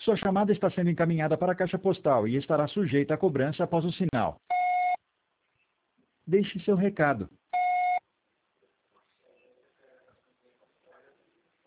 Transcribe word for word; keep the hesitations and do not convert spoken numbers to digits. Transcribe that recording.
Sua chamada está sendo encaminhada para a caixa postal e estará sujeita a cobrança após o sinal. Deixe seu recado.